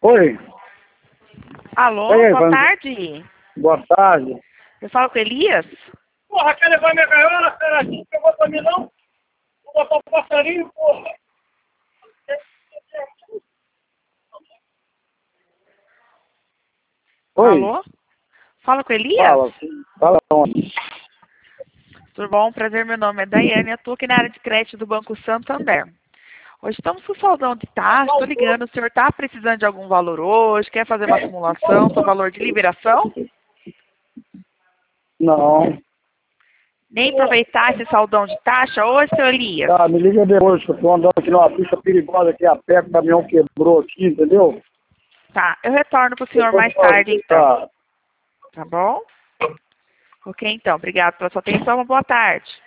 Oi. Alô, Ei, boa tarde. Boa tarde. Eu falo com o Elias? Porra, quer levar minha gaiola, cara? Não pegou pra mim, não? Vou botar um passarinho, porra. Oi. Alô? Fala com o Elias? Fala onde? Tudo bom? Prazer, meu nome é Daiane, atuo aqui na área de crédito do Banco Santander. Hoje estamos com saldão de taxa, estou ligando, o senhor está precisando de algum valor hoje, quer fazer uma acumulação, seu valor de liberação? Não. Nem aproveitar esse saldão de taxa hoje, seu Elias? Tá, me liga depois, que eu tô andando aqui numa pista perigosa aqui a pé, que o caminhão quebrou aqui, entendeu? Tá, eu retorno para o senhor Depois mais pode tarde, então. ficar. Tá bom? Ok, então. Obrigado pela sua atenção. Uma boa tarde.